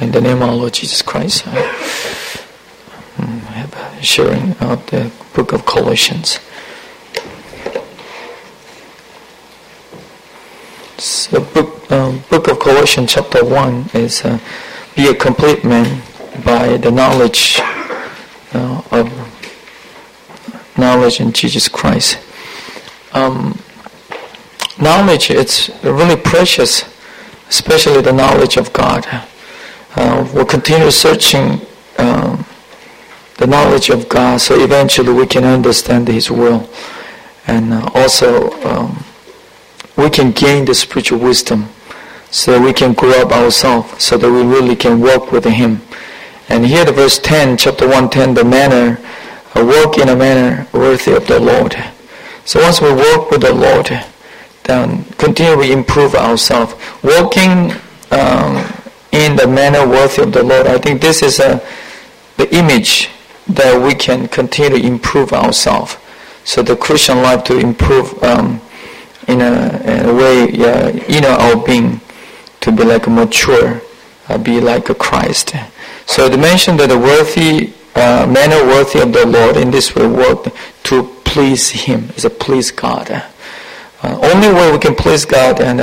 in the name of our Lord Jesus Christ, sharing of the book of Colossians. So book of Colossians chapter 1 is be a complete man by the knowledge of knowledge in Jesus Christ. Knowledge, it's really precious, especially the knowledge of God. We'll continue searching the knowledge of God, so eventually we can understand His will, and also we can gain the spiritual wisdom, so we can grow up ourselves, so that we really can walk with Him. And here, the verse 10, chapter 1:10, the manner, walk in a manner worthy of the Lord. So once we walk with the Lord, then continually improve ourselves. Walking in the manner worthy of the Lord, I think this is the image that we can continue to improve ourselves. So the Christian life to improve in a way, our being, to be like a mature, be like a Christ. So they mentioned that the worthy manner worthy of the Lord, in this way work to please Him, is to please God. Only way we can please God, and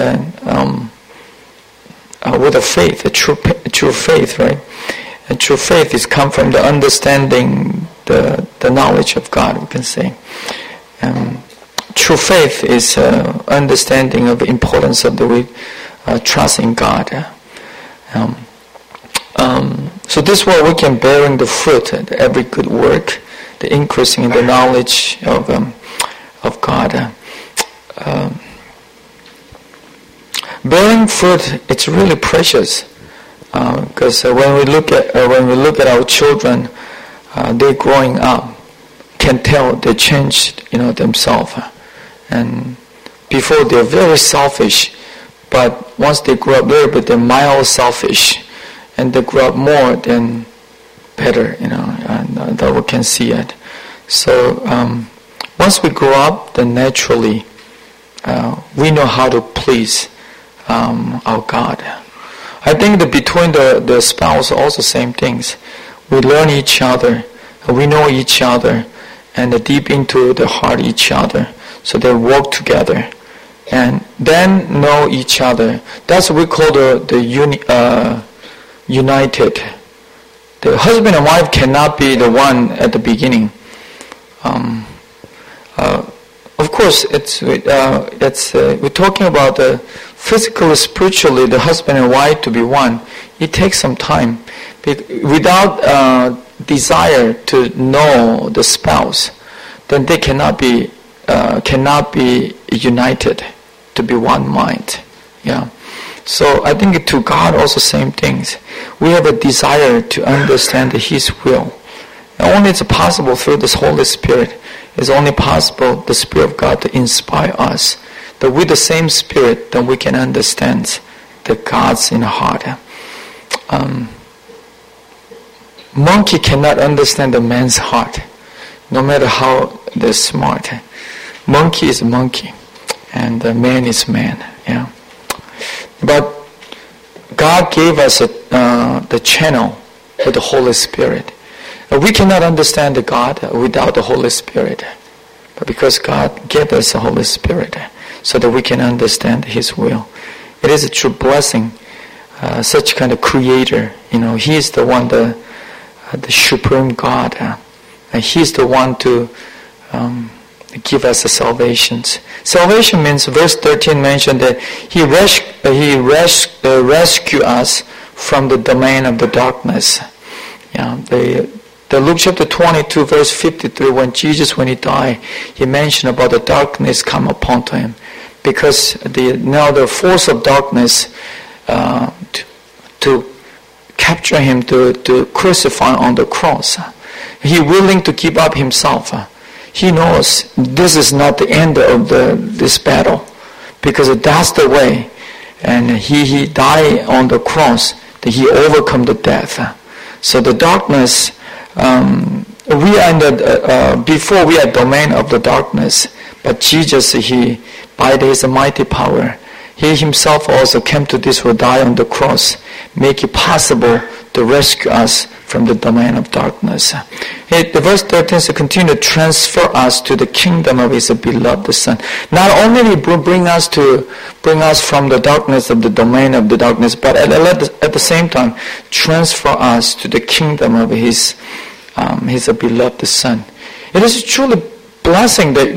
with a faith, a true faith, right? And true faith is come from the understanding, the knowledge of God, we can say. True faith is understanding of the importance of the trust in God. So this way we can bearing the fruit, every good work, the increasing in the knowledge of God. Bearing fruit, it's really precious, because when we look at our children, they growing up, can tell they changed, themselves, and before they're very selfish, but once they grow up a little bit, they're mild selfish, and they grow up more, then better, and that we can see it. So once we grow up, then naturally we know how to please our God. I think that between the spouse also same things. We learn each other, we know each other, and deep into the heart each other. So they work together, and then know each other. That's what we call the united. The husband and wife cannot be the one at the beginning. Of course, we're talking about physically, spiritually, the husband and wife to be one. It takes some time. Without desire to know the spouse, then they cannot be united to be one mind. Yeah. So I think to God also same things. We have a desire to understand His will. And only it's possible through this Holy Spirit. It's only possible the Spirit of God to inspire us. That with the same Spirit, then we can understand the God's in the heart. Monkey cannot understand the man's heart, no matter how they're smart. Monkey is monkey, and man is man. Yeah. But God gave us the channel with the Holy Spirit. We cannot understand the God without the Holy Spirit. But because God gave us the Holy Spirit, so that we can understand His will. It is a true blessing. Such kind of creator, He is the one, the supreme God. He's the one to give us the salvations. Salvation means, verse 13 mentioned that He rescued us from the domain of the darkness. Yeah, the Luke chapter 22, verse 53, when He died, He mentioned about the darkness come upon Him. Because now the force of darkness to capture Him, to crucify on the cross. He willing to give up Himself. He knows this is not the end of this battle, because that's the way. And He died on the cross, that He overcome the death. So the darkness, we are before we are domain of the darkness, but Jesus, by His mighty power, He Himself also came to this world, die on the cross, make it possible to rescue us from the domain of darkness. The verse 13 is to continue to transfer us to the kingdom of His beloved Son. Not only will bring us from the darkness of the domain of the darkness, but at the same time transfer us to the kingdom of His beloved Son. It is truly blessing that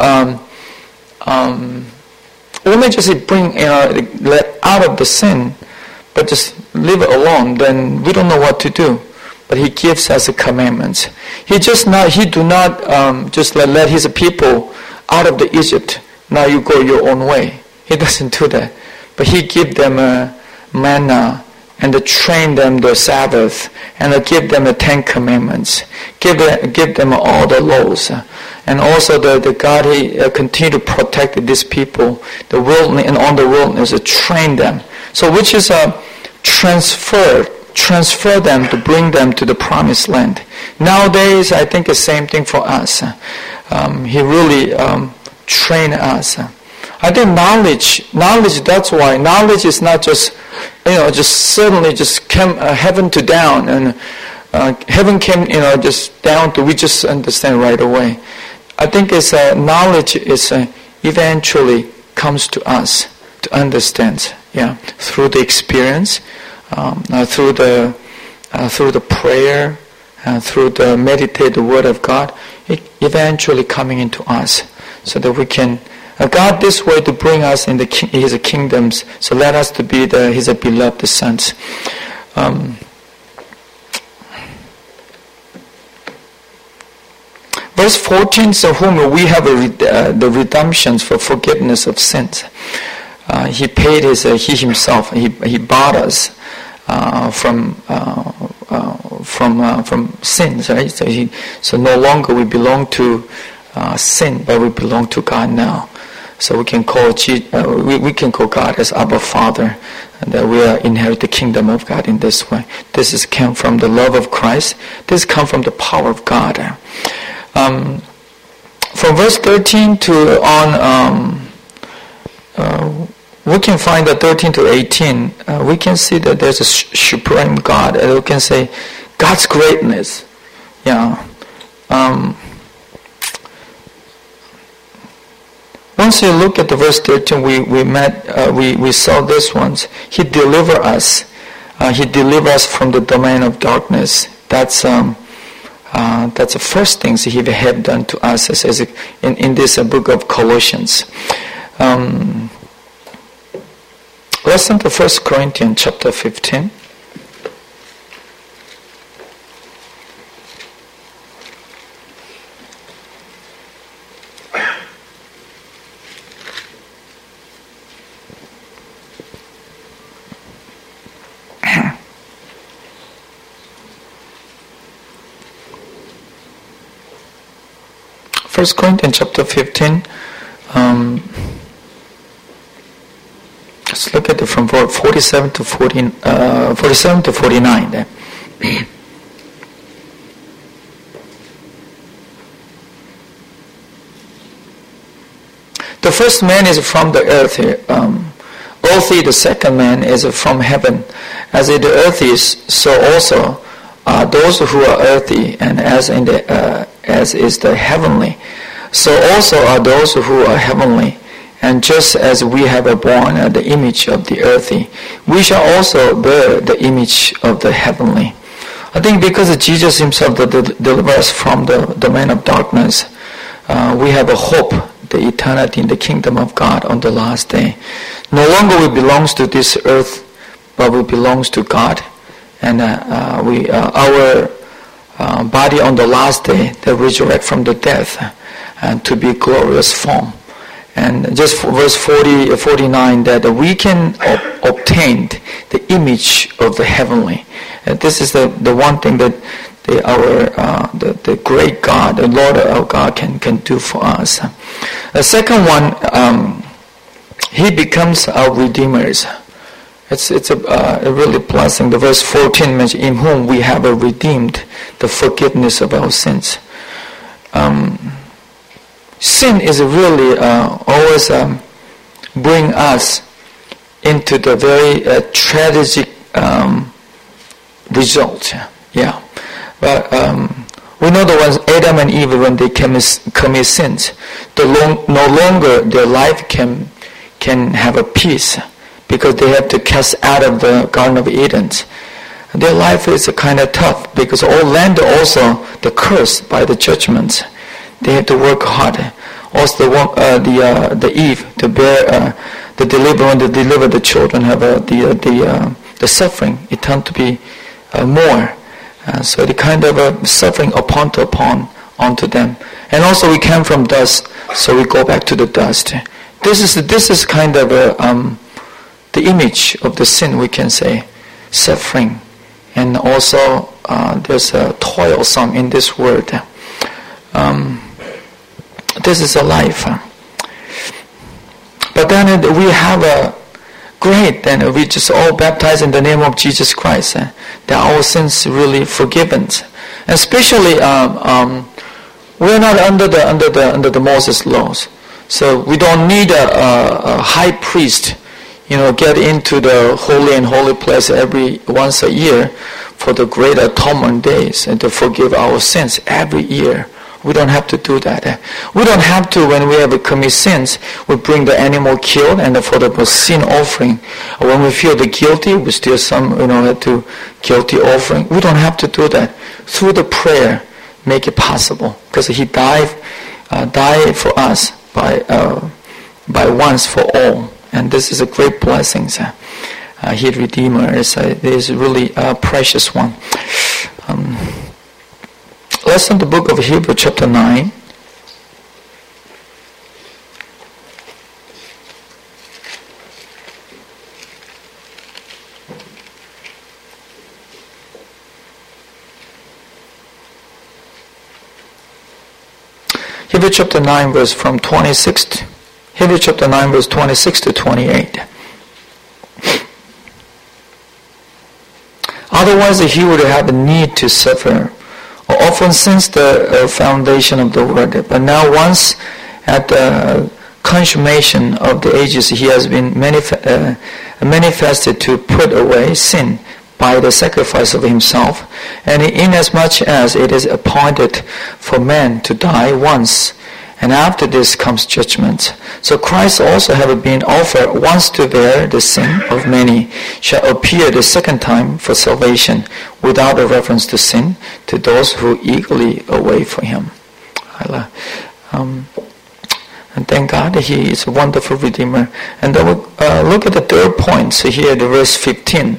only just bring let out of the sin, but just leave it alone. Then we don't know what to do. But He gives us the commandments. He do not just let His people out of the Egypt. Now you go your own way. He doesn't do that. But He give them manna and to train them the Sabbath and to give them the 10 Commandments. Give them all the laws. And also the God, He continue to protect these people, the wilderness and on the wilderness, to train them. So which is a transfer them to bring them to the promised land. Nowadays, I think the same thing for us. He really trained us. I think knowledge, that's why. Knowledge is not just, just suddenly just came heaven to down, and heaven came, just down to, we just understand right away. I think it's knowledge is eventually comes to us to understand, through the experience, through the prayer, through the meditate the Word of God, it eventually coming into us, so that we can God this way to bring us in His kingdoms. So let us to be His beloved sons. Verse 14, so whom we have the redemptions for forgiveness of sins. He paid He Himself. He bought us from sins, right? So no longer we belong to sin, but we belong to God now. So we can call God as Abba Father, and that we are inherit the kingdom of God in this way. This is came from the love of Christ. This come from the power of God. From verse 13 to on, we can find that 13 to 18. We can see that there's a supreme God, and we can say God's greatness. Once you look at the verse 13, we saw this once. He delivered us. He delivered us from the domain of darkness. That's the first things He had done to us, as in this book of Colossians. Let's turn to 1 Corinthians chapter 15. First Corinthians chapter 15. Let's look at it from 47 to 49. Then. The first man is from the earth. Earthy, the second man is from heaven. As in the earth is, so also those who are earthy, and as is the heavenly, so also are those who are heavenly. And just as we have borne the image of the earthy, we shall also bear the image of the heavenly. I think because Jesus Himself delivered us from the domain of darkness, we have a hope, the eternity in the kingdom of God on the last day. No longer we belongs to this earth, but we belongs to God. And our body on the last day, they resurrect from the death and to be glorious form. And just verse 49, that we can obtain the image of the heavenly. And this is the one thing that the great God, the Lord our God can do for us. The second one, He becomes our redeemers. It's a really blessing. The verse 14 mentions, in whom we have redeemed the forgiveness of our sins. Sin is really always bring us into the very tragic result. Yeah. But we know that when Adam and Eve, when they commit sins, no longer their life can have a peace, because they have to cast out of the Garden of Eden. Their life is kind of tough, because all land also the curse by the judgments. They have to work hard. Also the Eve to bear when they deliver the children, have the suffering. It turned to be more. So the kind of suffering onto them. And also we came from dust, so we go back to the dust. This is kind of the image of the sin, we can say, suffering. And also there's a toilsome in this word. This is a life. But then we have a great, then we just all baptized in the name of Jesus Christ. That our sins really forgiven. And especially we're not under the Moses laws. So we don't need a high priest, get into the holy and holy place once a year for the great atonement days and to forgive our sins every year. We don't have to do that. We don't have to, when we have commit sins, we bring the animal killed and for the sin offering. When we feel the guilty, we still to guilty offering. We don't have to do that. Through the prayer, make it possible, because He died for us by once for all. And this is a great blessing. He Redeemer is really a precious one. Let's turn to the book of Hebrews chapter 9. Hebrews chapter 9 verse 26 to 28. Otherwise he would have a need to suffer, often since the foundation of the world. But now once at the consummation of the ages, he has been manifested to put away sin by the sacrifice of himself. And inasmuch as it is appointed for man to die once, and after this comes judgment. So Christ also, having been offered once to bear the sin of many, shall appear the second time for salvation, without a reference to sin, to those who eagerly await for Him. And thank God that He is a wonderful Redeemer. And then we'll look at the third point. So here, the verse 15.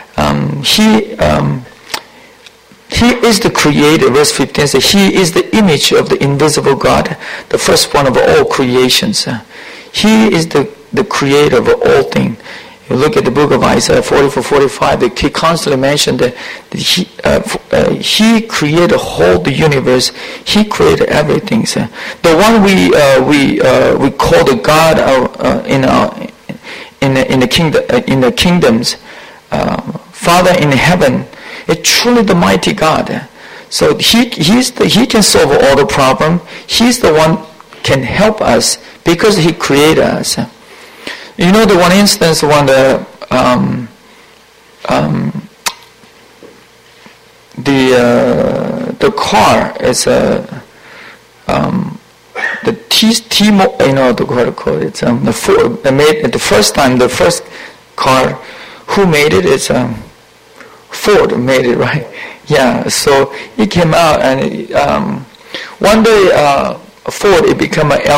He is the creator. Verse 15 says, He is the image of the invisible God, the firstborn of all creations. He is the creator of all things. You look at the book of Isaiah 44:45, he constantly mentioned that He created the whole universe. He created everything. The one we call the God in the kingdoms, Father in heaven, is truly the mighty God. So He can solve all the problem. He's the one can help us because He created us. You know, the one instance when the car is the Ford made the first time, the first car, who made it? It's Ford made it, right? Yeah. So it came out, and one day Ford it became a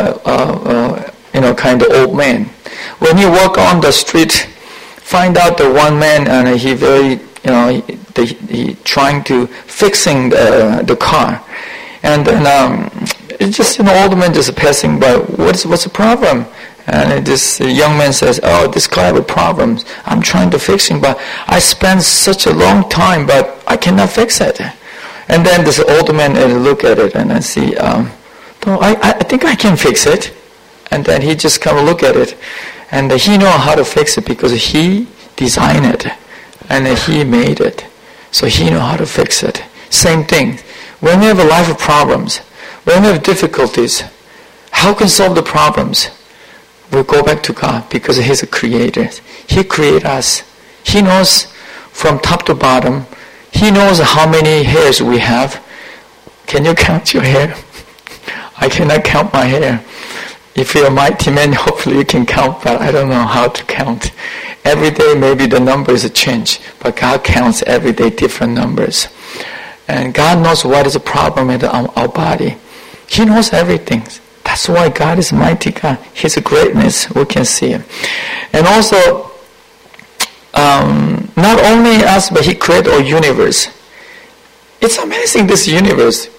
kind of old man. When you walk on the street, find out the one man, and he very he trying to fixing the car, and then it's just old man just passing by. What's the problem? And this young man says, "Oh, this car has problems. I'm trying to fix it, but I spent such a long time, but I cannot fix it." And then this old man look at it and I see, I think I can fix it. And then he just come look at it, and he know how to fix it because he designed it and he made it. So he know how to fix it. Same thing. When we have a life of problems, when we have difficulties, how can solve the problems? We'll go back to God because He's a creator. He created us. He knows from top to bottom. He knows how many hairs we have. Can you count your hair? I cannot count my hair. If you're a mighty man, hopefully you can count, but I don't know how to count. Every day maybe the numbers change, but God counts every day different numbers. And God knows what is the problem in our body. He knows everything. That's why God is mighty God. His greatness, we can see it. And also, not only us, but He created our universe. It's amazing, this universe.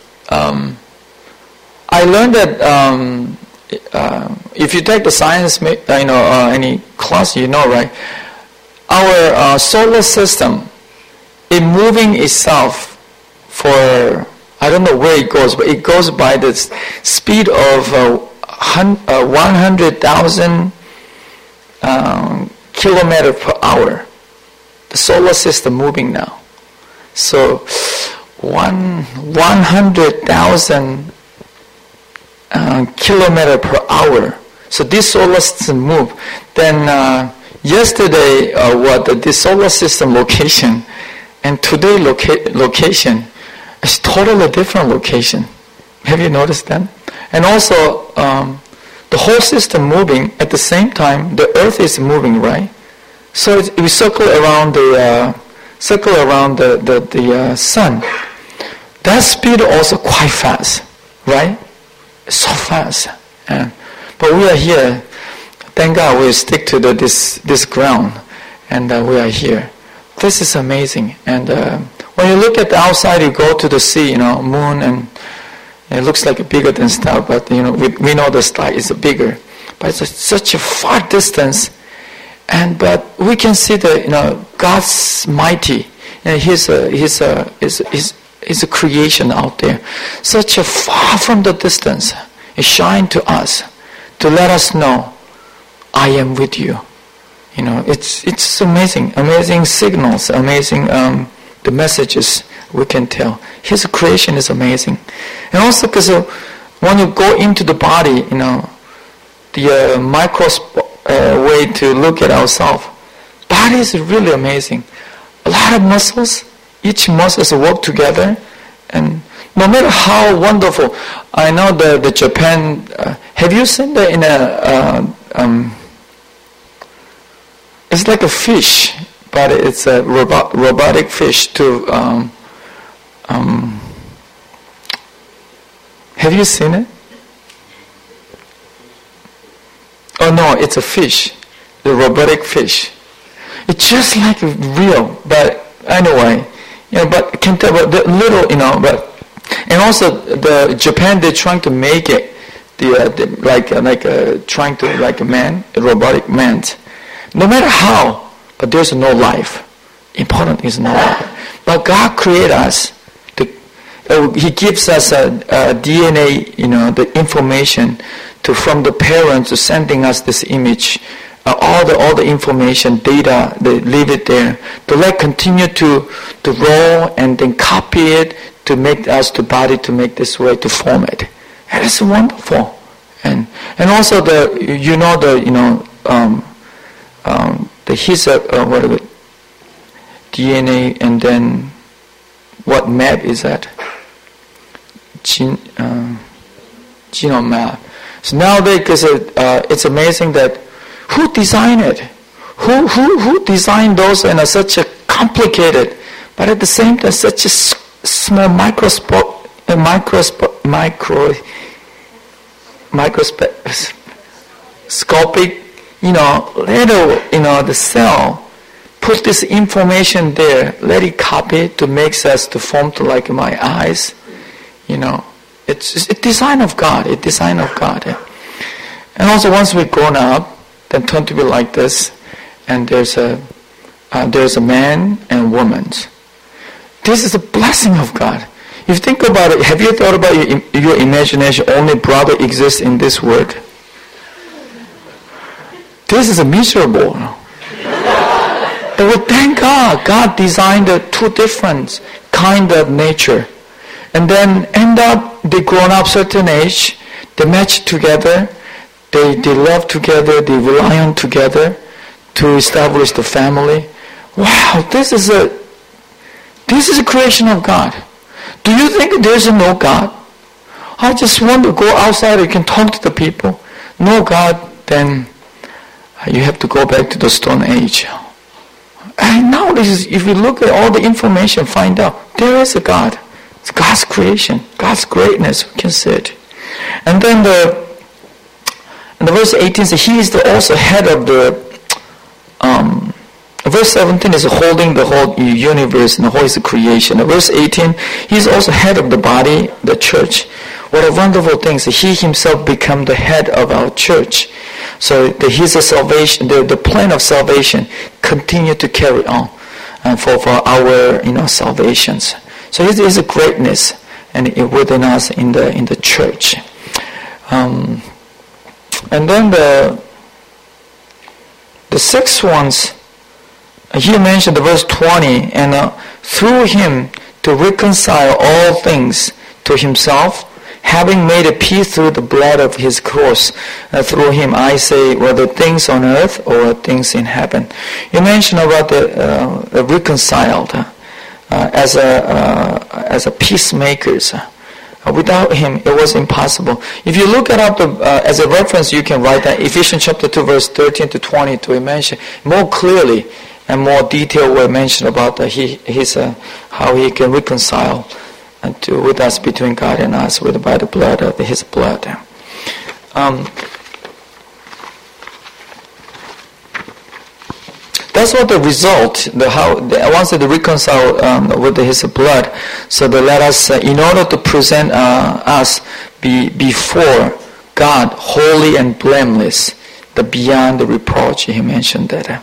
I learned that if you take the science, any class, right? Our solar system, it moving itself for, I don't know where it goes, but it goes by the speed of 100,000 kilometers per hour. The solar system moving now. So 100,000 kilometer per hour. So this solar system move. Then yesterday this solar system location and today location is totally different location. Have you noticed that? And also the whole system moving at the same time. The Earth is moving, right? So we circle around the sun. That speed also quite fast, right? So fast. But we are here. Thank God we stick to this ground, and we are here. This is amazing. And when you look at the outside, you go to the sea, moon, and it looks like bigger than star. But we know the star is bigger. But it's such a far distance. But we can see that God's mighty. His a creation out there, such a far from the distance. It shines to us to let us know, I am with you. It's amazing signals, amazing the messages we can tell. His creation is amazing, and also because when you go into the body, the microscope way to look at ourselves, body is really amazing. A lot of muscles. Each muscles work together, and no matter how wonderful, I know the Japan. Have you seen that in it's like a fish, but it's a robotic fish too. Have you seen it? Oh no, it's a fish, the robotic fish. It's just like real, but anyway. But can tell about the little, but and also the Japan, they're trying to make it trying to like a man, a robotic man. No matter how, but there's no life. Important is no life. But God created us. He gives us a DNA, the information from the parents to sending us this image. All the information, data, they leave it there to continue to roll and then copy it to make us the body to make this way to form it. And it's wonderful. And also DNA, and then what map is that? Genome map. So nowadays, because it's amazing that who designed it? Who designed those in such a complicated, but at the same time such a small microscopic, little, the cell. Put this information there. Let it copy to make us to form to like my eyes. It's a design of God. A design of God. And also once we've grown up, then turn to be like this, and there's a man and woman. This is a blessing of God. If you think about it, have you thought about your imagination? Only brother exists in this world. This is a miserable. But thank God, God designed the two different kind of nature, and then end up they grown up certain age, they match together. They love together, they rely on together to establish the family. wow, this is a creation of God. Do you think there's no God? I just want to go outside and can talk to the people. No God, then you have to go back to the Stone Age. And now if you look at all the information, find out there is a God. It's God's creation, God's greatness, we can see it. And then the verse 18 says, He is also head of the, verse 17 is holding the whole universe and the whole creation. And verse 18, He is also head of the body, the church. What a wonderful thing. So He Himself become the head of our church. So His salvation, the plan of salvation continue to carry on for our salvations. So it is a greatness and within us in the church. And then the sixth ones, he mentioned the verse 20, and through Him to reconcile all things to Himself, having made a peace through the blood of His cross. Through Him, I say, whether things on earth or things in heaven. You mentioned about the reconciled as a peacemakers. Without Him, it was impossible. If you look it up as a reference, you can write that Ephesians chapter 2, verse 13 to 20 to mention more clearly and more detail were mentioned about how He can reconcile with us, between God and us, by the blood of His blood. That's what the result, once they reconcile with His blood, so they let us, in order to present us before God, holy and blameless, the beyond the reproach. He mentioned that.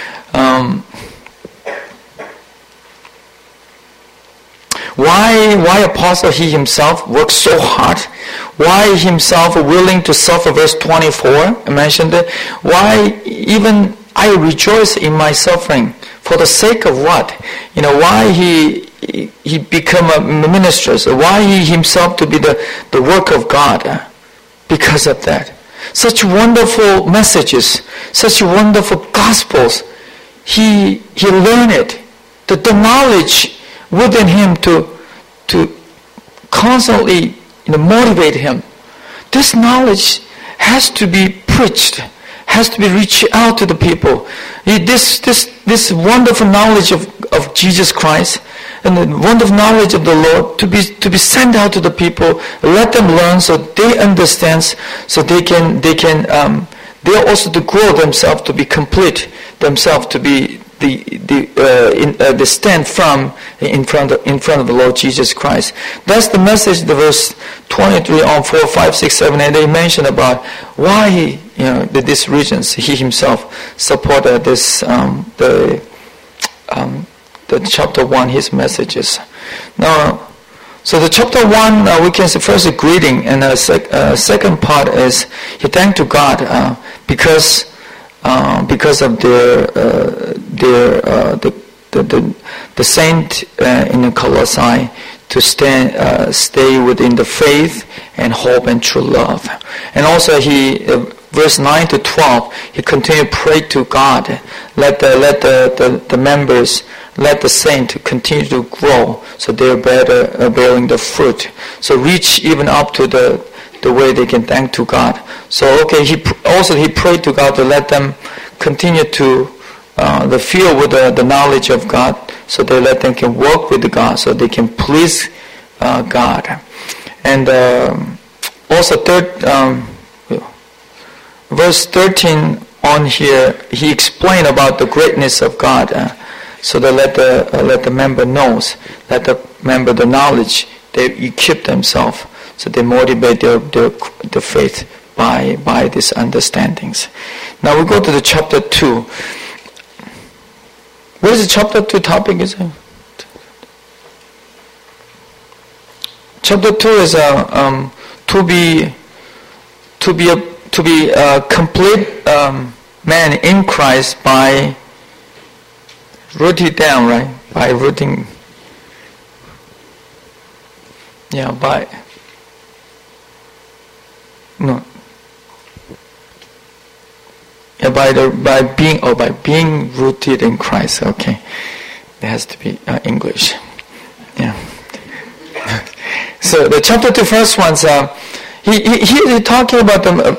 Why Apostle he himself worked so hard? Why himself willing to suffer? Verse 24, I mentioned it. Why even I rejoice in my suffering for the sake of what? Why he become a minister? So why he himself to be the work of God? Because of that. Such wonderful messages, such wonderful gospels. He learned it. The knowledge within him to constantly motivate him. This knowledge has to be preached, has to be reached out to the people. This wonderful knowledge of Jesus Christ and the wonderful knowledge of the Lord to be sent out to the people, let them learn so they understand, so they are also to grow themselves, to be complete themselves, to be the stand firm in front of the Lord Jesus Christ. That's the message. The verse 23 on 4, 5, 6, 7, and they mention about why these regions he himself supported this the chapter 1 his messages. Now, so the chapter 1 we can say first a greeting, and the second part is he thanked to God because of the saint in the Colossae to stay within the faith and hope and true love. And also he verse 9 to 12 he continued to pray to God, let the members, let the saint continue to grow so they're better bearing the fruit, so reach even up to the way they can thank to God. So he prayed to God to let them continue to the feel with the knowledge of God, so they let them can work with God, so they can please God. And also verse 13 on here, he explained about the greatness of God, so they let the member knows, let the member the knowledge, they equip themselves, so they motivate their faith by these understandings. Now we go to the chapter 2. What is the chapter 2 topic? Is it? Chapter 2 is to be a complete man in Christ by rooting down, right? By rooting. Yeah, by. No. by being rooted in Christ. Okay, it has to be English. Yeah. So the chapter 2 first one's he talking about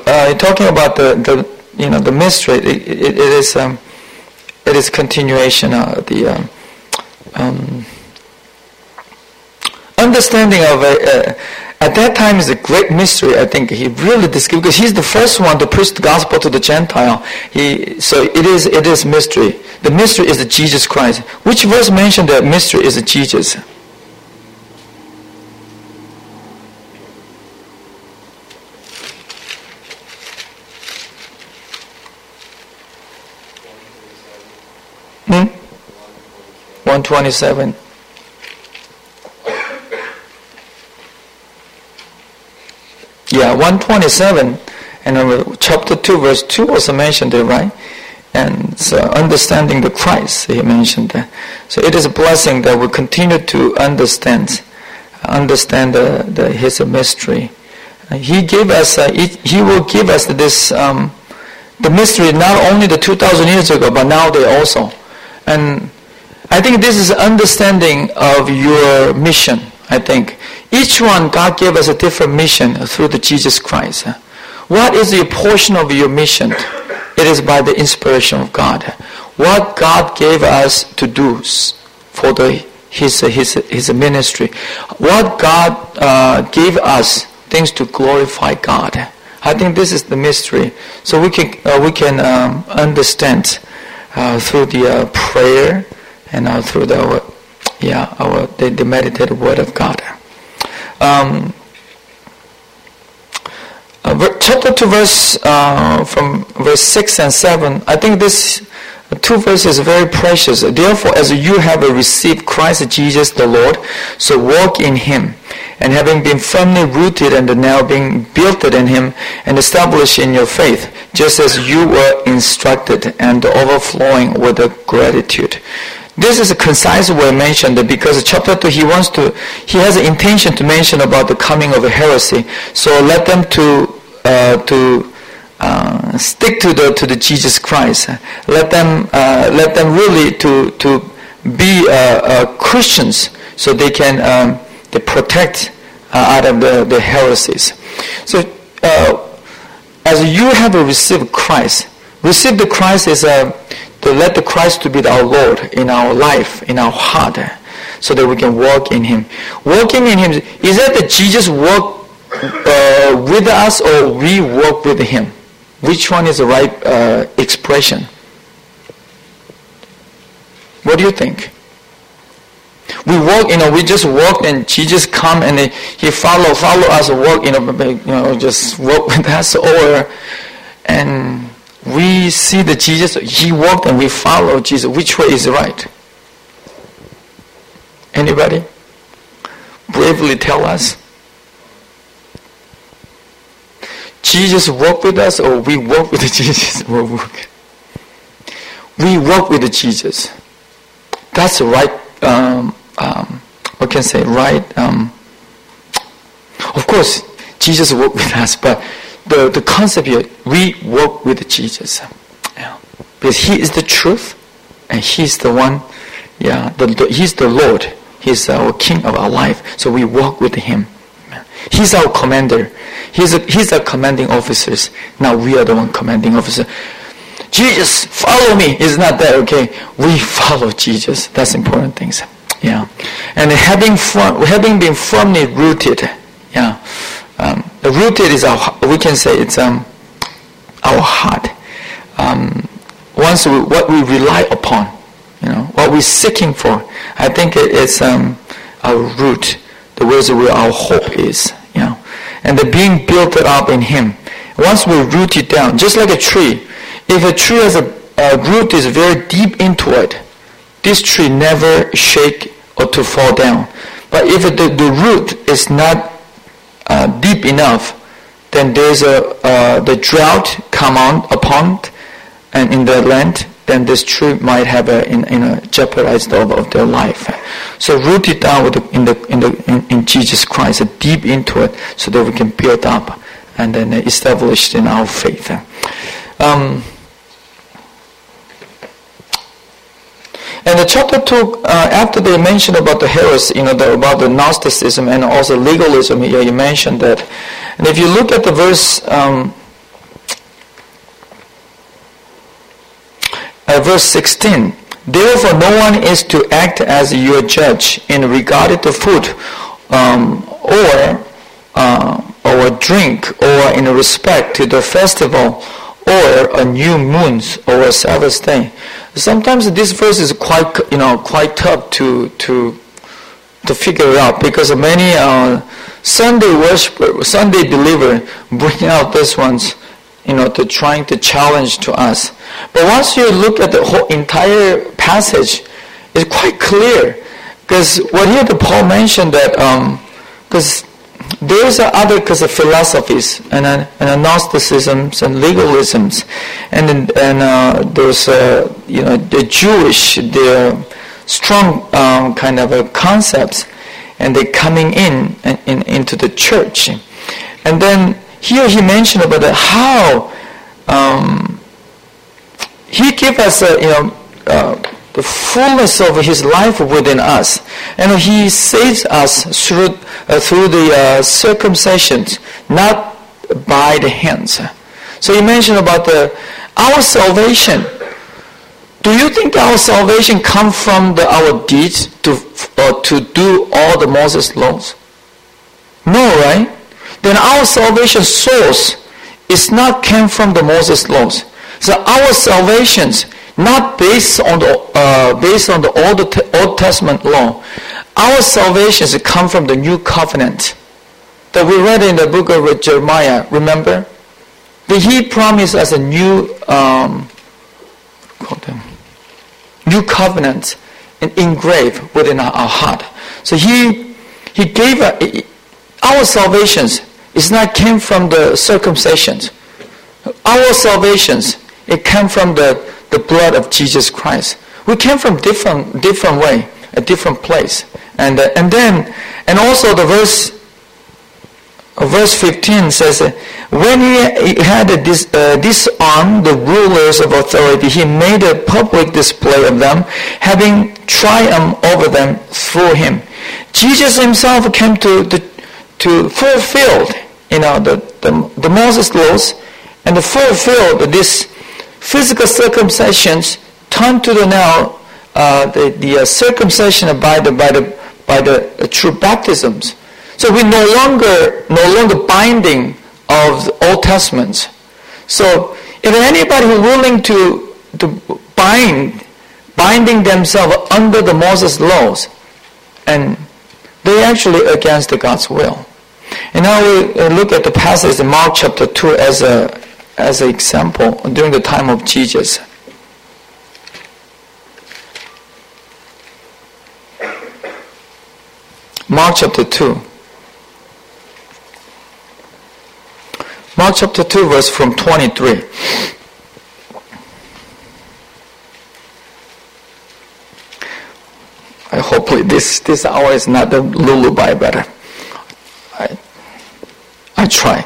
the mystery. It is continuation of the understanding of at that time is a great mystery. I think he really described, because he's the first one to preach the gospel to the Gentile. So it is mystery. The mystery is the Jesus Christ. Which verse mentioned that mystery is the Jesus? Hmm? 127. Yeah, 127, and chapter 2, verse 2 also mentioned it, right? And so understanding the Christ, he mentioned that. So it is a blessing that we continue to understand his mystery. He gave us, he will give us this, the mystery not only the 2,000 years ago, but nowadays also. And I think this is understanding of your mission, I think. Each one, God gave us a different mission through the Jesus Christ. What is your portion of your mission? It is by the inspiration of God. What God gave us to do for his ministry. What God gave us things to glorify God. I think this is the mystery. So we can understand through the prayer and through the meditated word of God. Chapter 2 verse from verse 6 and 7, I think this 2 verses is very precious. Therefore, as you have received Christ Jesus the Lord, so walk in him, and having been firmly rooted and now being built in him and established in your faith, just as you were instructed, and overflowing with gratitude. This is a concise way mentioned because chapter 2 he has an intention to mention about the coming of a heresy. So let them to stick to the Jesus Christ. Let them really to be Christians, so they can they protect out of the heresies. So as you have received Christ, receive the Christ is to let the Christ to be our Lord in our life, in our heart, so that we can walk in him. Walking in him, is that Jesus walk with us or we walk with him? Which one is the right expression? What do you think? We walk, we just walk and Jesus come and he follow us, walk, just walk with us, and we see the Jesus, he walked and we follow Jesus. Which way is right? Anybody? Bravely tell us. Jesus walked with us or we walk with Jesus? We walk with the Jesus. That's the right, what can I say, right? Of course, Jesus walked with us, but the concept here, we walk with Jesus. Yeah. Because he is the truth, and he's the one, he's the Lord. He's our King of our life. So we walk with him. He's our commander. He's our commanding officers. Now we are the one commanding officer. Jesus, follow me. It's not that, okay? We follow Jesus. That's important things. Yeah. And having been firmly rooted, rooted is we can say it's our heart. What we rely upon, what we're seeking for, I think it's our root, the words where our hope is, and the being built up in him. Once we're rooted down, just like a tree, if a tree has a root is very deep into it, this tree never shake or to fall down. But if the root is not deep enough, then there's the drought come on and in the land, then this tree might have jeopardized of their life. So root it down in Jesus Christ, deep into it, so that we can build up and then established in our faith. And the chapter 2, after they mentioned about the heresy, about the Gnosticism and also legalism, here you mentioned that. And if you look at the verse, verse 16, therefore no one is to act as your judge in regard to food, or drink, or in respect to the festival, or a new moon, or a Sabbath day. Sometimes this verse is quite tough to figure out, because many Sunday worshiper, Sunday believer bring out these ones, to trying to challenge to us. But once you look at the whole entire passage, it's quite clear. Because what here the Paul mentioned that, because there's other philosophies and Gnosticisms and legalisms, and there's the Jewish, the strong kind of concepts, and they're coming into the church. And then here he mentioned about how he gave us the fullness of his life within us, and he saves us through the circumcision, not by the hands. So he mentioned about our salvation. Do you think our salvation comes from our deeds to do all the Moses laws? No, right? Then our salvation source is not came from the Moses laws. So our salvations not based on the Old Testament law. Our salvations come from the new covenant that we read in the book of Jeremiah. Remember, that he promised us a new covenant engraved within our heart. So he gave our salvations. It's not came from the circumcisions. Our salvations, it came from the blood of Jesus Christ. We came from different way, a different place, and also the verse 15 says, when he had disarmed the rulers of authority, he made a public display of them, having triumphed over them through him. Jesus himself came to fulfill the Moses laws, and to fulfill this physical circumcisions turned to the circumcision by the true baptisms. So we no longer binding of the Old Testament. So if anybody who willing to binding themselves under the Moses laws, and they actually against God's will. And now we look at the passage in Mark chapter 2 as an example during the time of Jesus. Mark chapter 2. Mark chapter 2 verse from 23. Hopefully this hour is not the lullaby, but I try.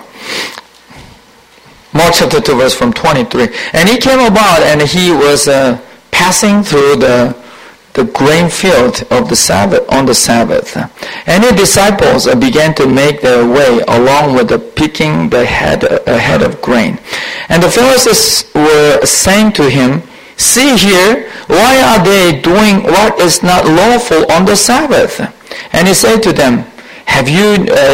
Mark chapter 2 verse from 23. And he came about, and he was passing through the grain field of the Sabbath on the Sabbath. And his disciples began to make their way along with picking the head of grain. And the Pharisees were saying to him, "See here, why are they doing what is not lawful on the Sabbath?" And he said to them, Have you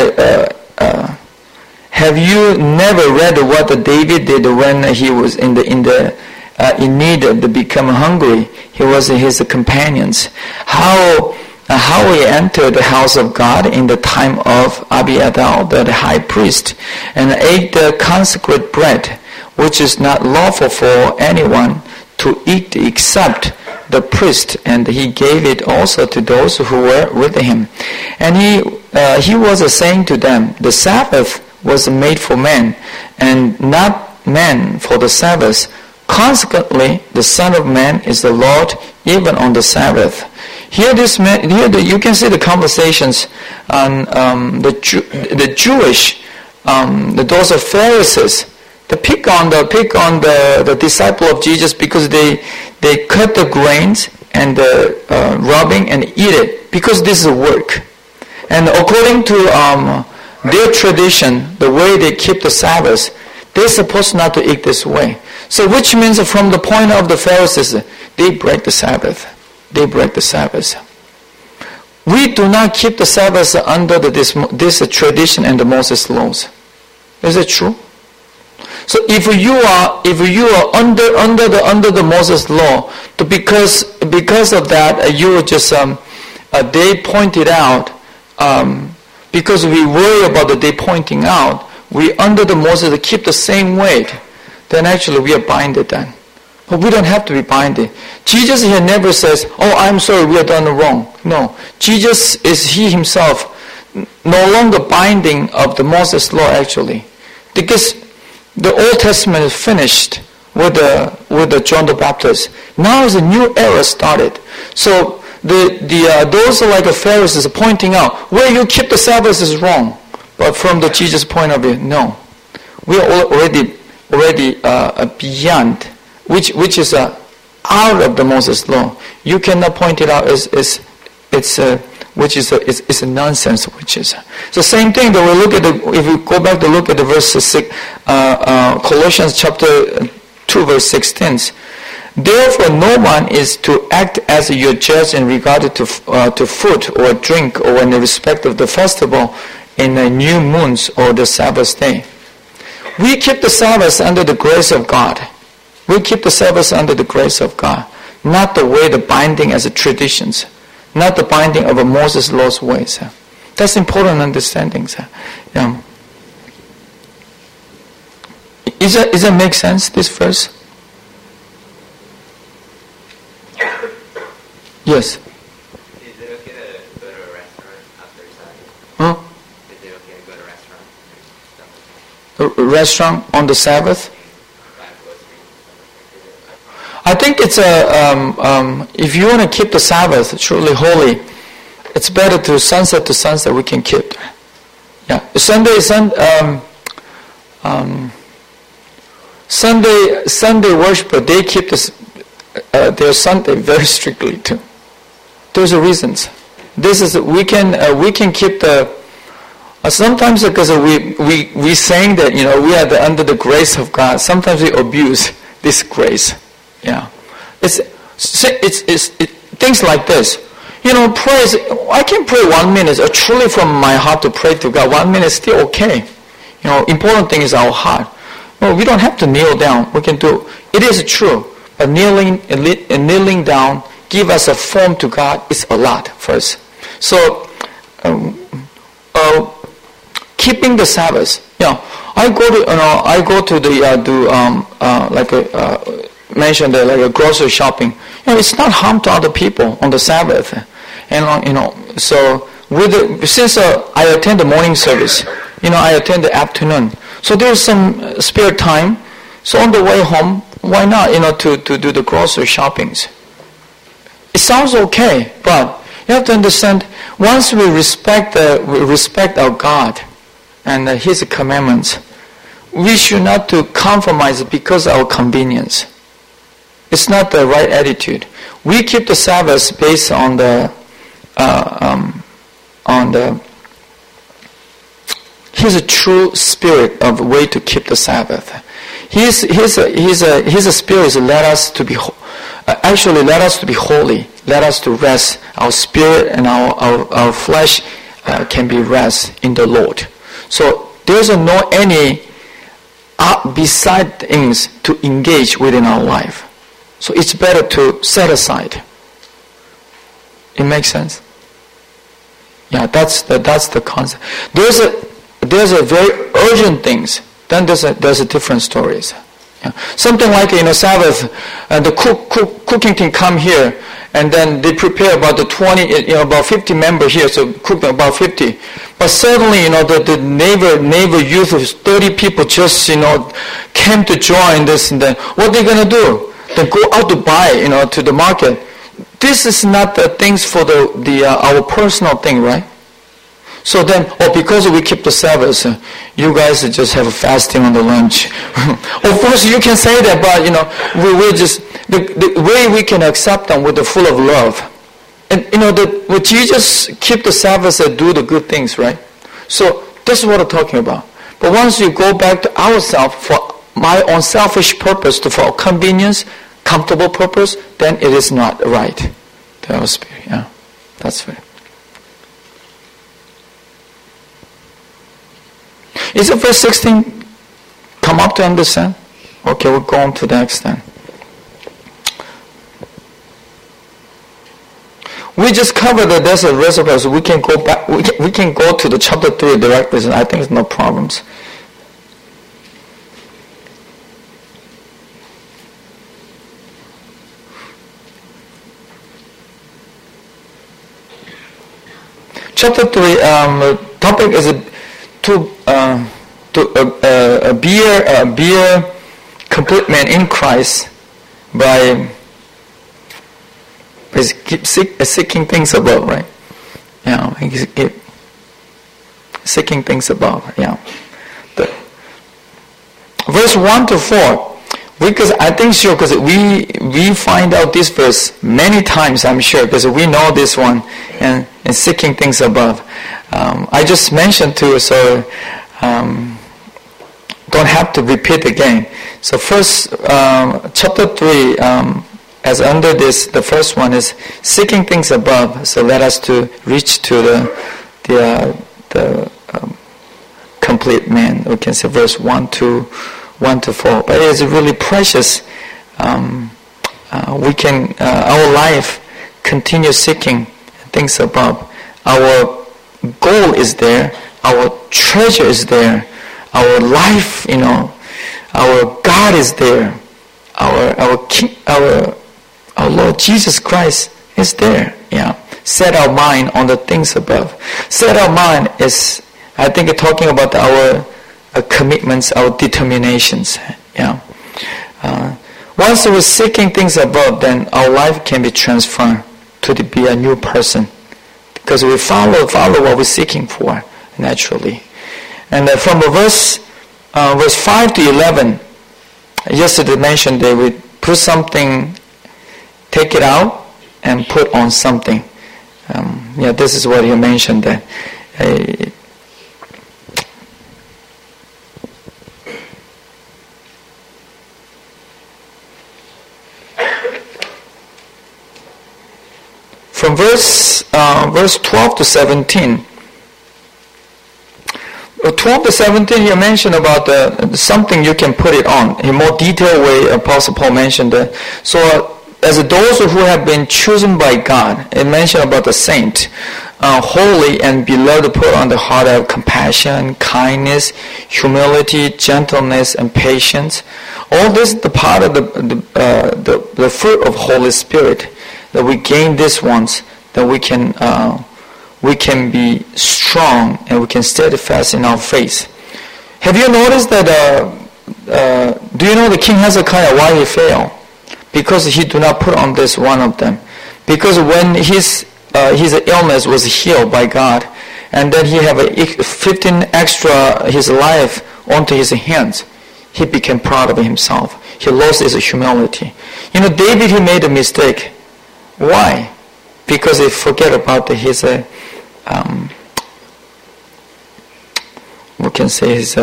never read what David did when he was in need to become hungry? He was his companions. How he entered the house of God in the time of Abiathar, the high priest, and ate the consecrated bread, which is not lawful for anyone to eat except the priest, and he gave it also to those who were with him. And he was saying to them, the Sabbath was made for men, and not man for the Sabbath. Consequently, the Son of Man is the Lord even on the Sabbath. Here you can see the conversations on the Jewish, those of Pharisees. They pick on the disciple of Jesus because they cut the grains and rubbing and eat it because this is work. And according to their tradition, the way they keep the Sabbath, they're supposed not to eat this way. So which means from the point of the Pharisees, they break the Sabbath. They break the Sabbath. We do not keep the Sabbath under this tradition and the Moses laws. Is it true? So if you are under the Moses law, because of that, you just they pointed out, because we worry about the day pointing out, we under the Moses to keep the same weight, then actually we are binded then. But we don't have to be binded. Jesus here never says, oh, I'm sorry, we have done wrong. No. Jesus is he himself no longer binding of the Moses law actually. Because the Old Testament is finished with the John the Baptist. Now is a new era started. So those are like the Pharisees pointing out, where you keep the Sabbath is wrong. But from the Jesus point of view, no. We are already beyond, which is out of the Moses law. You cannot point it out as it's a nonsense. Which is so same thing that we look at if we go back to look at the verse 6, Colossians chapter 2 verse 16. Therefore, no one is to act as your judge in regard to food or drink or in respect of the festival in the new moons or the Sabbath day. We keep the Sabbath under the grace of God. We keep the Sabbath under the grace of God, not the way the binding as a traditions, not the binding of a Moses law's ways. That's important understanding. Yeah. Does that make sense, this verse? Yes. Is it okay to go to a restaurant after Sabbath? Huh? Is it okay to go to a restaurant? A restaurant on the Sabbath? I think it's if you want to keep the Sabbath truly holy, it's better to sunset we can keep. Yeah, Sunday worshiper, they keep their Sunday very strictly too. Those are reasons. We can keep the. Sometimes because we saying that we are under the grace of God. Sometimes we abuse this grace. Yeah, it's things like this. Praise. I can pray 1 minute, truly from my heart to pray to God. 1 minute is still okay. Important thing is our heart. No, we don't have to kneel down. We can do. It is true, but kneeling down, give us a form to God is a lot first. So, keeping the Sabbath. I go to the mentioned like a grocery shopping. It's not harm to other people on the Sabbath, and so since I attend the morning service, I attend the afternoon, so there's some spare time. So on the way home, why not to do the grocery shoppings? It sounds okay, but you have to understand. Once we respect our God and His commandments, we should not to compromise because of our convenience. It's not the right attitude. We keep the Sabbath based on His true spirit of way to keep the Sabbath. His spirit let us to be holy. Let us to rest. Our spirit and our flesh can be rest in the Lord. So there's no any beside things to engage within our life. So it's better to set aside. It makes sense? Yeah, that's the concept. There's a very urgent things. Then there's a different stories. Yeah. Something like Sabbath, the cooking team come here, and then they prepare about about 50 members here, so cook about 50. But suddenly, the neighbor youth of 30 people just came to join this, and then what they gonna do? They go out to buy, to the market. This is not the things for our personal thing, right? So then, because we keep the Sabbath, you guys just have a fasting on the lunch. Of course, you can say that, but we just the way we can accept them with the full of love. And with Jesus keep the Sabbath and do the good things, right? So this is what I'm talking about. But once you go back to ourselves for my own selfish purpose, for convenience, comfortable purpose, then it is not right. The Holy Spirit, yeah, that's right. Is it verse 16 come up to understand? Okay, we'll go on to the next then. We just covered the desert reservoir, so we can go back. We can go to the chapter 3 directly. So I think it's no problems. Chapter 3 topic is to be a complete man in Christ by keep seeking things above, right? Yeah, keep seeking things above. Yeah. Verse 1 to 4, because I think sure, because we find out this verse many times, I'm sure, because we know this one, and seeking things above. I just mentioned too, so don't have to repeat again. So first, chapter 3. As under this, the first one is seeking things above. So let us to reach to the complete man. We can say verse 1 to 4. But it is really precious. We can our life continue seeking things above. Our goal is there. Our treasure is there. Our life, our God is there. Our King, our Lord Jesus Christ is there. Yeah. Set our mind on the things above. Set our mind is, I think, talking about our commitments, our determinations. Yeah. Once we're seeking things above, then our life can be transformed to be a new person, because we follow what we're seeking for naturally. And from verse 5 to 11, yesterday mentioned that we put something. Take it out and put on something. This is what you mentioned. That from verse 12 to 17. 12 to 17, you mentioned about something you can put it on. In more detailed way, Apostle Paul mentioned that. So. As those who have been chosen by God, it mentioned about the saint, holy and beloved, put on the heart of compassion, kindness, humility, gentleness, and patience. All this is the part of the fruit of Holy Spirit, that we gain these ones, that we can be strong and we can steadfast in our faith. Have you noticed that? Do you know the King Hezekiah why he failed? Because he do not put on this one of them. Because when his illness was healed by God, and then he have 15 extra his life onto his hands, he became proud of himself. He lost his humility. David, he made a mistake. Why? Because he forget about his we can say his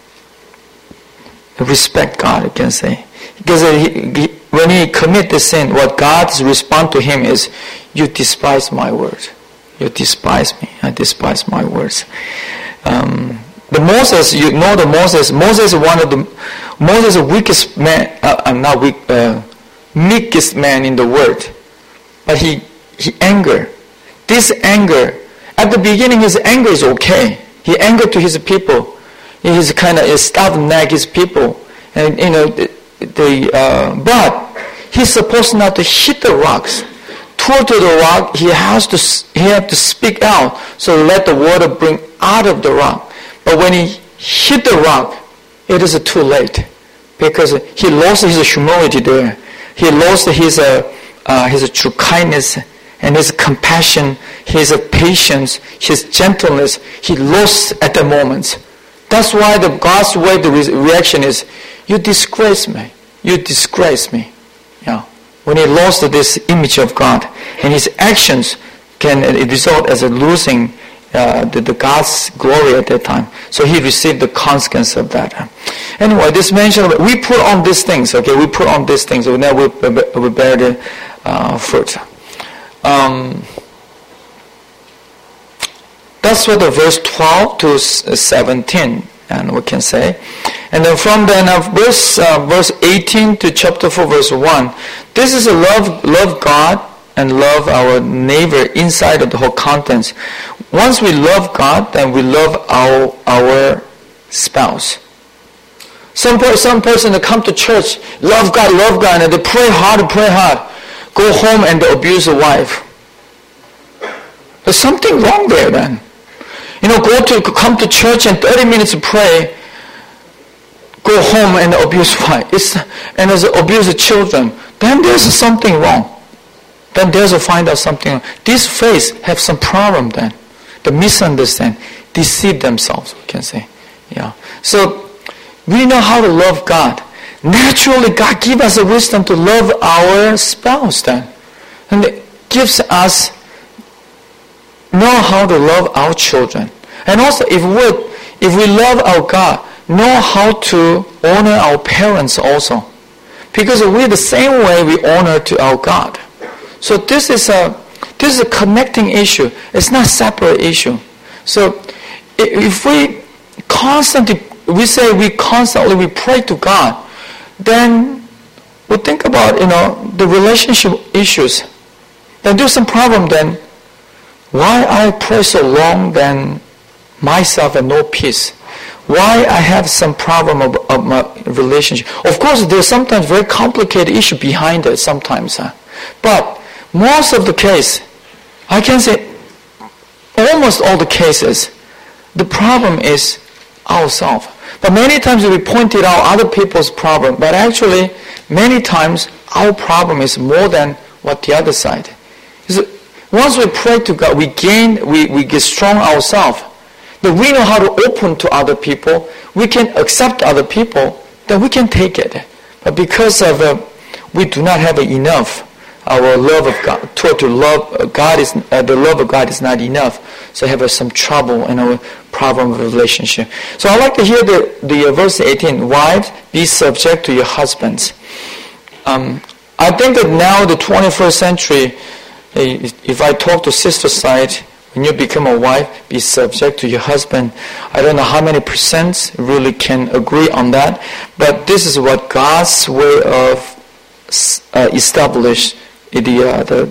respect God, you can say. Because when he commit the sin, what God's response to him is, you despise my words. You despise me. I despise my words. The Moses, Moses is one of the weakest man, meekest man in the world. But he anger. This anger, at the beginning his anger is okay. He angered to his people. He's kind of stubborn-neck his people. And but he's supposed not to hit the rocks. Toward to the rock, he have to speak out, so let the water bring out of the rock. But when he hit the rock, it is too late, because he lost his humility there. He lost his true kindness and his compassion, his patience, his gentleness. He lost at the moment. That's why God's way the reaction is, you disgrace me. You disgrace me. Yeah. when he lost this image of God, and his actions can result as a losing the God's glory at that time. So he received the consequence of that. Anyway, this mention, we put on these things, okay? We put on these things, and then we bear the fruit. That's what the verse 12 to 17, and we can say. And then from then, verse 18 to chapter 4, verse 1, this is a love God and love our neighbor inside of the whole contents. Once we love God, then we love our spouse. Some person that come to church, love God, and they pray hard, go home and they abuse the wife. There's something wrong there then. Come to church and 30 minutes to pray, go home and abuse wife, and abuse the children. Then there's something wrong. Then there's find out something wrong. These faiths have some problem then. They misunderstand, deceive themselves, we can say. Yeah. So we know how to love God. Naturally, God gives us the wisdom to love our spouse then. And it gives us know how to love our children. And also, if we love our God, know how to honor our parents also. Because we're the same way we honor to our God. So this is a connecting issue. It's not a separate issue. So if we constantly pray to God, then we think about the relationship issues. Then there's some problem then. Why I pray so long, then myself have no peace? Why I have some problem of my relationship? Of course, there's sometimes very complicated issue behind it sometimes. But most of the case, I can say almost all the cases, the problem is ourselves. But many times we pointed out other people's problem, but actually many times our problem is more than what the other side. Once we pray to God, we get strong ourselves. That we know how to open to other people, we can accept other people, then we can take it. But because of we do not have enough, our love of God, to love God is the love of God is not enough. So I have some trouble in our problem of relationship. So I'd like to hear the verse 18. Wives, be subject to your husbands. I think that now the 21st century, if I talk to sister side, when you become a wife, be subject to your husband. I don't know how many percent really can agree on that, but this is what God's way of establish the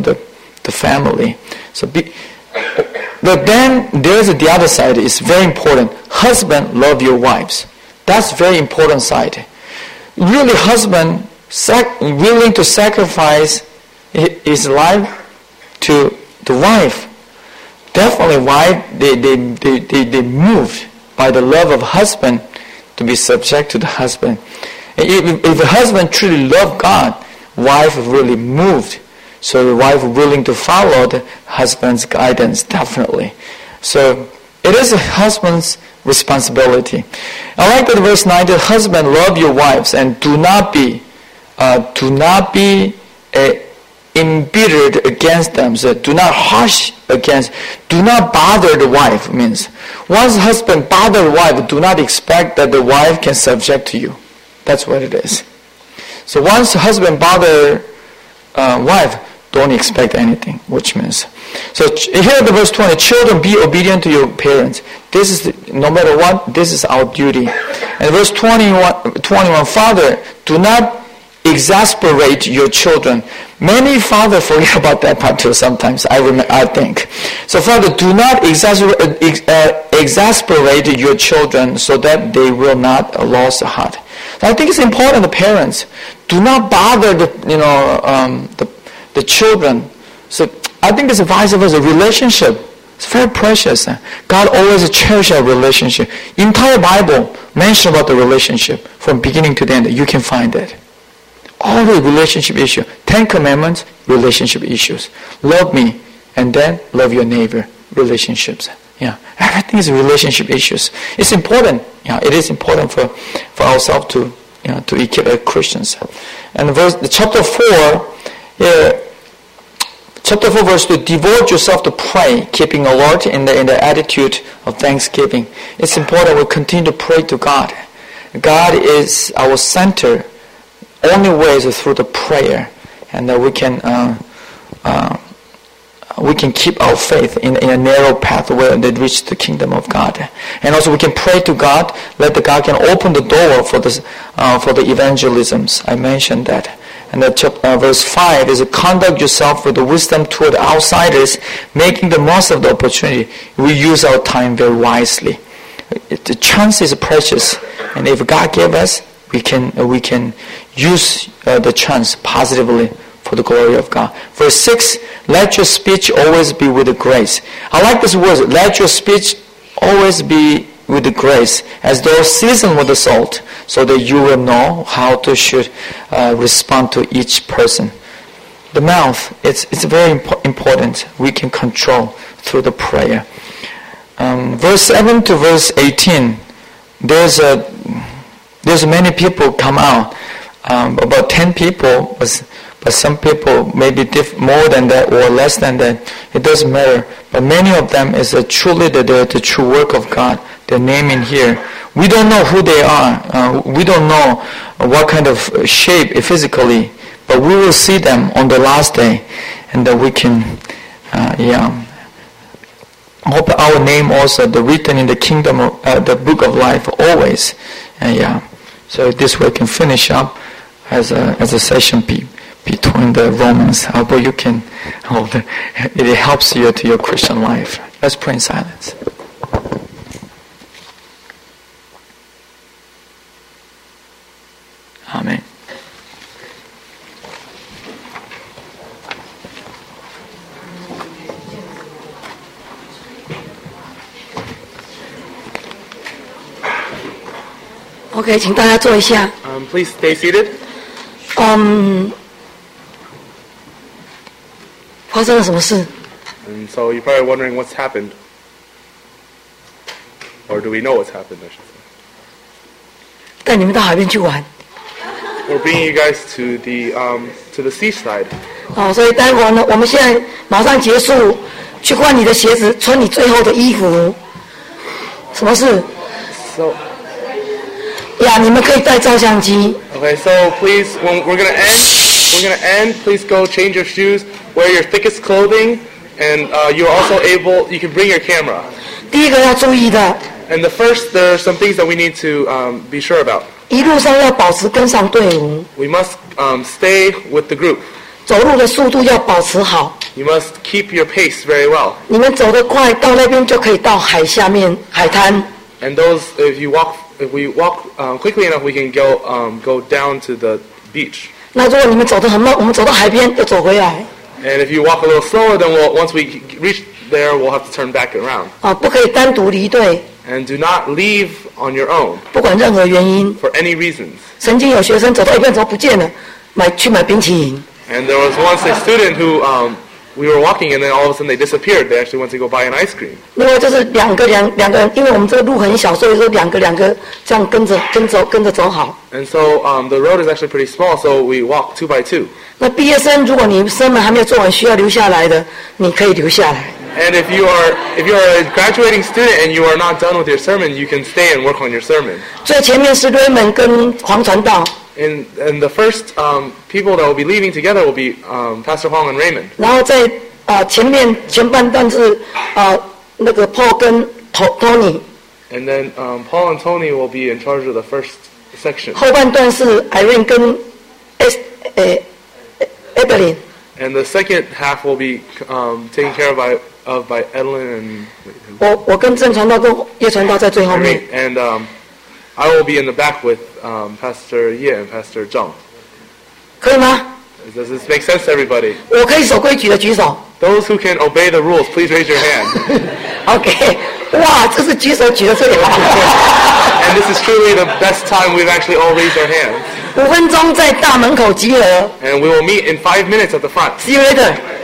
family. So, but then there's the other side. It's very important. Husband, love your wives. That's very important side. Really, husband willing to sacrifice his life to the wife. Definitely, wife they moved by the love of husband to be subject to the husband. If a husband truly loved God, wife really moved. So the wife willing to follow the husband's guidance, definitely. So it is a husband's responsibility. I like that verse 9, the husband, love your wives and do not be embittered against them. So do not harsh against, do not bother the wife. Means once the husband bother the wife, do not expect that the wife can subject to you. That's what it is. So once the husband bother wife, don't expect anything, which means. So here the verse 20, children, be obedient to your parents. This is, no matter what, this is our duty. And verse 21, father, do not exasperate your children. Many fathers forget about that part too sometimes, I think. So father, do not exasperate your children so that they will not lose heart. So I think it's important, the parents, do not bother the children. So I think it's vice versa. Relationship, it's very precious. God always cherishes our relationship. Entire Bible mentions about the relationship from beginning to the end. You can find it. All the relationship issues. 10 Commandments, relationship issues. Love me, and then love your neighbor. Relationships. Yeah, everything is relationship issues. It's important. Yeah, it is important for ourselves to to equip Christians. And chapter 4, chapter 4 verse 2, devote yourself to pray, keeping alert in the attitude of thanksgiving. It's important we continue to pray to God. God is our center. Only way is through the prayer, and that we can keep our faith in a narrow pathway that reach the kingdom of God. And also we can pray to God, let the God can open the door for the evangelisms. I mentioned that. And verse 5 is conduct yourself with the wisdom toward outsiders, making the most of the opportunity. We use our time very wisely. The chance is precious, and if God gave us, we can use the chance positively for the glory of God. Verse 6, let your speech always be with grace. I like this word, let your speech always be with grace, as though seasoned with the salt, so that you will know how to should respond to each person. The mouth, it's very important. We can control through the prayer. Verse 7 to verse 18, there's many people come out, about 10 people, but some people maybe more than that or less than that. It doesn't matter. But many of them is truly the true work of God. Their name in here. We don't know who they are. We don't know what kind of shape physically, but we will see them on the last day, and that we can, hope our name also written in the kingdom, the book of life always. So this way we can finish up as a session between the Romans. I hope you can, it helps you to your Christian life. Let's pray in silence. Amen. OK， 请大家坐一下。 Please stay seated. 发生了什么事？ And so you're probably wondering what's happened. Or do we know what's happened, I should say. 带你们到海边去玩。 We're bringing you guys to the seaside. 所以待会儿呢，我们现在马上结束，去换你的鞋子，穿你最后的衣服。什么事？ So. 你们可以带照相机。 Okay, so please, when we're gonna end. Please go change your shoes, wear your thickest clothing, and you're also you can bring your camera. 第一个要注意的。 And there are some things that we need to be sure about. 一路上要保持跟上队伍。 We must stay with the group. 走路的速度要保持好。 You must keep your pace very well. 你们走得快，到那边就可以到海下面海滩。 And if we walk quickly enough, we can go down to the beach. 那如果你们走得很慢，我们走到海边又走回来。 And if you walk a little slower, then once we reach there, we'll have to turn back around. 不可以单独离队。 And do not leave on your own. 不管任何原因。 For any reasons. 曾经有学生走到一半怎么不见了，去买冰淇淋。 And there was once a student who we were walking, and then all of a sudden they disappeared. They actually went to go buy an ice cream. 另外就是两个人，因为我们这个路很小，所以说两个这样跟着走好。 And so the road is actually pretty small, so we walk 2 by 2. 那毕业生，如果你sermon还没有做完，需要留下来的，你可以留下来。 And if you are a graduating student and you are not done with your sermon, you can stay and work on your sermon. 最前面是Raymond跟黄传道。 And the first people that will be leaving together will be Pastor Huang and Raymond. 然后在前半段是那个 Paul 跟 Tony。 And then Paul and Tony will be in charge of the first section. 后半段是 Irene 跟Evelyn. And the second half will be taken care of by Evelyn and 我跟郑传道跟叶传道在最后面。 And I will be in the back with Pastor Ye and Pastor Zhang. 可以吗？ Does this make sense to everybody? 我可以守规矩的举手。 Those who can obey the rules, please raise your hand. OK， 哇，这是举手举得最好。 And this is truly the best time we've actually all raised our hands. 5分钟在大门口集合。 And we will meet in 5 minutes at the front. See you later.